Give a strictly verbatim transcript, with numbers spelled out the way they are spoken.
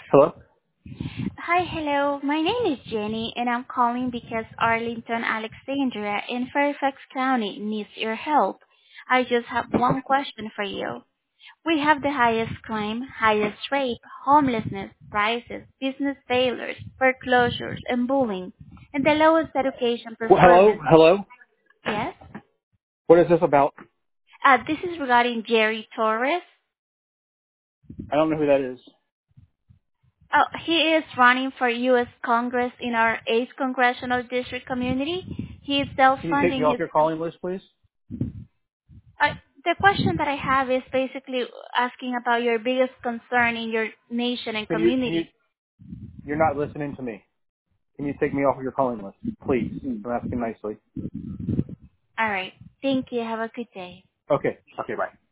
Hello? Hi, hello. My name is Jenny, and I'm calling because Arlington, Alexandria in Fairfax County needs your help. I just have one question for you. We have the highest crime, highest rape, homelessness, prices, business failures, foreclosures, and bullying, and the lowest education Well, hello? performance. Hello? Yes? What is this about? Uh, this is regarding Jerry Torres. I don't know who that is. Oh, he is running for U S Congress in our eighth Congressional District community. He is Can you take me self-funding off his. your calling list, please? Uh, the question that I have is basically asking about your biggest concern in your nation and Can you, can you, community. you're not listening to me. Can you take me off of your calling list, please? I'm asking nicely. All right. Thank you. Have a good day. Okay. Okay, bye.